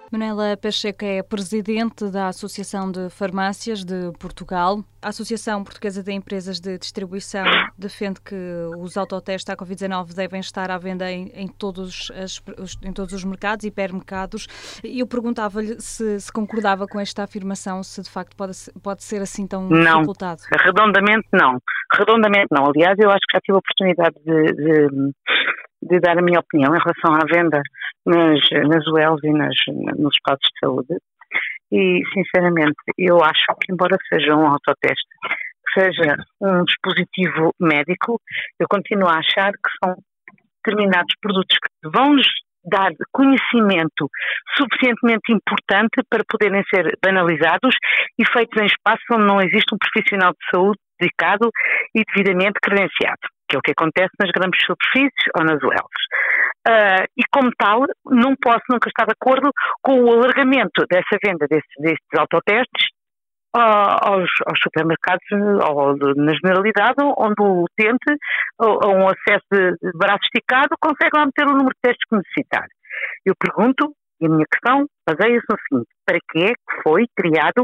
Manuela Pacheco é presidente da Associação de Farmácias de Portugal. A Associação Portuguesa de Empresas de Distribuição defende que os autotestes à Covid-19 devem estar à venda em todos os mercados, hipermercados. Eu perguntava-lhe se concordava com esta afirmação, se de facto pode ser assim tão dificultado. Redondamente não. Redondamente não. Aliás, eu acho que já tive a oportunidade de dar a minha opinião em relação à venda nas UELs e nos espaços de saúde. E, sinceramente, eu acho que, embora seja um autoteste, que seja um dispositivo médico, eu continuo a achar que são determinados produtos que vão-nos dar conhecimento suficientemente importante para poderem ser banalizados e feitos em espaços onde não existe um profissional de saúde dedicado e devidamente credenciado, que é o que acontece nas grandes superfícies ou nas UELs. E como tal, não posso nunca estar de acordo com o alargamento dessa venda destes autotestes aos supermercados ou na generalidade, onde o utente, a um acesso de braço esticado, consegue lá meter o número de testes que necessitar. Eu pergunto, e a minha questão baseia-se no seguinte: para que é que foi criado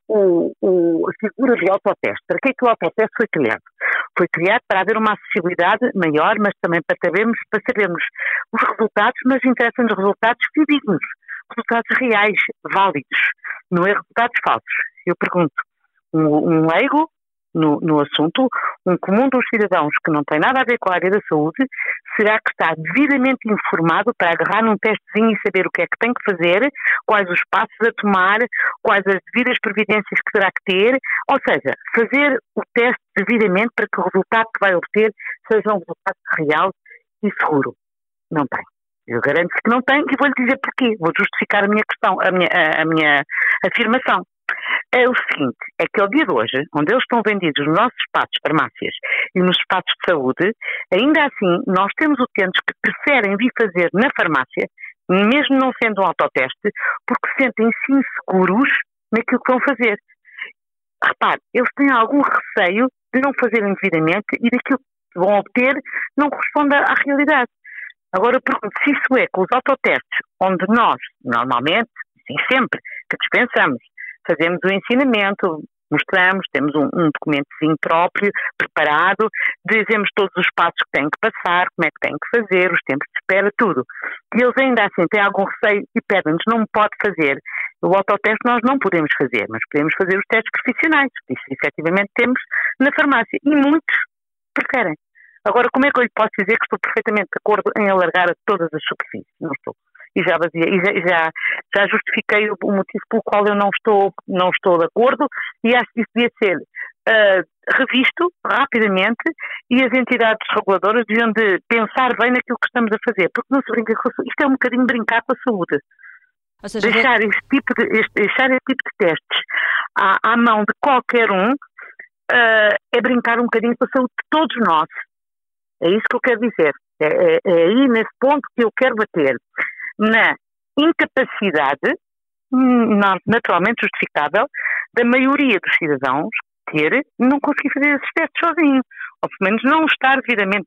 a figura do autoteste? Para que é que o autoteste foi criado? Foi criado para haver uma acessibilidade maior, mas também para sabermos os resultados, mas interessam-nos resultados fidedignos, resultados reais, válidos, não é resultados falsos. Eu pergunto, um leigo no assunto, um comum dos cidadãos que não tem nada a ver com a área da saúde, será que está devidamente informado para agarrar num testezinho e saber o que é que tem que fazer, quais os passos a tomar, quais as devidas providências que terá que ter, ou seja, fazer o teste devidamente para que o resultado que vai obter seja um resultado real e seguro? Não tem. Eu garanto que não tem e vou-lhe dizer porquê. Vou justificar a minha questão, a minha afirmação. É o seguinte, é que ao dia de hoje, onde eles estão vendidos nos nossos espaços de farmácias e nos espaços de saúde, ainda assim nós temos utentes que preferem vir fazer na farmácia, mesmo não sendo um autoteste, porque sentem-se inseguros naquilo que vão fazer. Repare, eles têm algum receio de não fazerem devidamente e daquilo que vão obter não corresponde à realidade. Agora eu pergunto, se isso é com os autotestes, onde nós, normalmente, sim sempre, que dispensamos, fazemos o ensinamento, mostramos, temos um documentozinho próprio, preparado, dizemos todos os passos que têm que passar, como é que têm que fazer, os tempos de espera, tudo. E eles ainda assim têm algum receio e pedem-nos, não pode fazer. O autoteste nós não podemos fazer, mas podemos fazer os testes profissionais. Isso efetivamente temos na farmácia. E muitos preferem. Agora, como é que eu lhe posso dizer que estou perfeitamente de acordo em alargar a todas as superfícies? Não estou. E já justifiquei o motivo pelo qual eu não estou de acordo e acho que isso devia ser revisto rapidamente e as entidades reguladoras deviam de pensar bem naquilo que estamos a fazer, porque não se brinca com a saúde. Isto é um bocadinho brincar com a saúde. Ou seja, deixar esse tipo de testes à mão de qualquer um é brincar um bocadinho com a saúde de todos nós. É isso que eu quero dizer. É aí nesse ponto que eu quero bater. Na incapacidade, naturalmente justificável, da maioria dos cidadãos não conseguir fazer esses testes sozinho, ou pelo menos não estar devidamente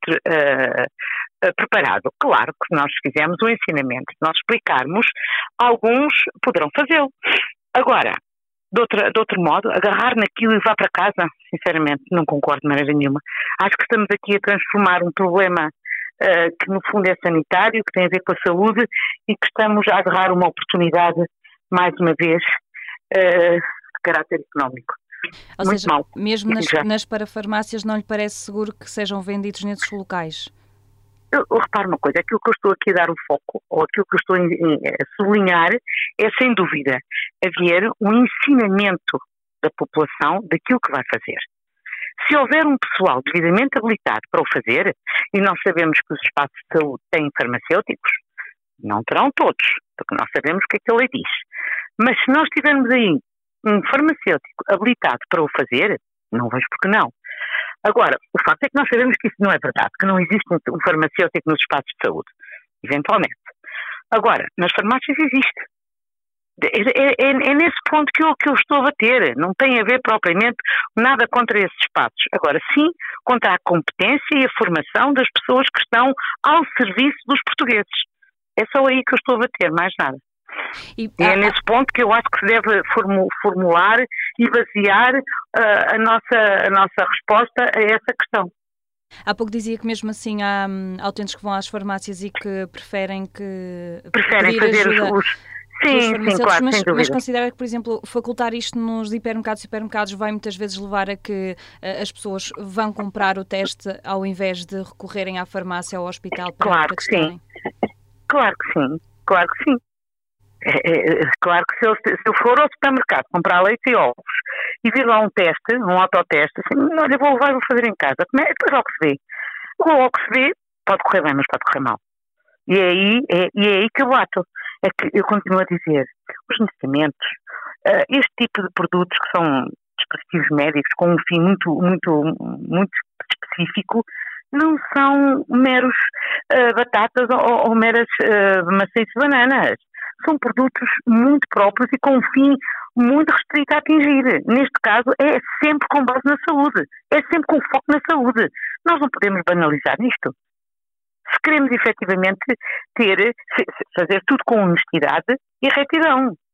preparado. Claro que se nós fizermos o ensinamento, se nós explicarmos, alguns poderão fazê-lo. Agora, de outro modo, agarrar naquilo e levar para casa, sinceramente, não concordo de maneira nenhuma. Acho que estamos aqui a transformar um problema que no fundo é sanitário, que tem a ver com a saúde e que estamos a agarrar uma oportunidade, mais uma vez, de caráter económico. Ou muito seja, mal. Mesmo nas parafarmácias não lhe parece seguro que sejam vendidos nesses locais? Eu reparo uma coisa, aquilo que eu estou aqui a dar o foco, ou aquilo que eu estou a sublinhar, é sem dúvida haver um ensinamento da população daquilo que vai fazer. Se houver um pessoal devidamente habilitado para o fazer, e nós sabemos que os espaços de saúde têm farmacêuticos, não terão todos, porque nós sabemos o que é que a lei diz. Mas se nós tivermos aí um farmacêutico habilitado para o fazer, não vejo porque não. Agora, o facto é que nós sabemos que isso não é verdade, que não existe um farmacêutico nos espaços de saúde, eventualmente. Agora, nas farmácias existe. É nesse ponto que eu estou a bater. Não tem a ver propriamente nada contra esses espaços. Agora, sim, contra a competência e a formação das pessoas que estão ao serviço dos portugueses. É só aí que eu estou a bater, mais nada. E é nesse ponto que eu acho que se deve formular e basear a nossa resposta a essa questão. Há pouco dizia que mesmo assim há utentes que vão às farmácias e que preferem fazer os Sim, claro, mas considera que, por exemplo, facultar isto nos hipermercados e supermercados vai muitas vezes levar a que as pessoas vão comprar o teste ao invés de recorrerem à farmácia ou ao hospital para testarem? Claro que sim. Claro que sim. Claro que se eu for ao supermercado comprar leite e ovos e vir lá um teste, um autoteste, assim, olha, vou levar e vou fazer em casa. Depois logo se vê. Logo se vê, pode correr bem, mas pode correr mal. E é aí que eu bato. É que eu continuo a dizer, os medicamentos, este tipo de produtos que são dispositivos médicos com um fim muito específico, não são meros batatas ou meras maçãs e bananas. São produtos muito próprios e com um fim muito restrito a atingir. Neste caso, é sempre com base na saúde. É sempre com foco na saúde. Nós não podemos banalizar isto. Se queremos efetivamente fazer tudo com honestidade e retidão.